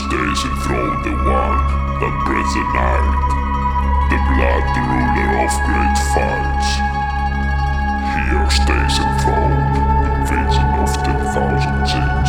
stays enthroned, the one that breathes the night, the blood, the ruler of great fights. Here stays enthroned, the vision of 10,000 sins.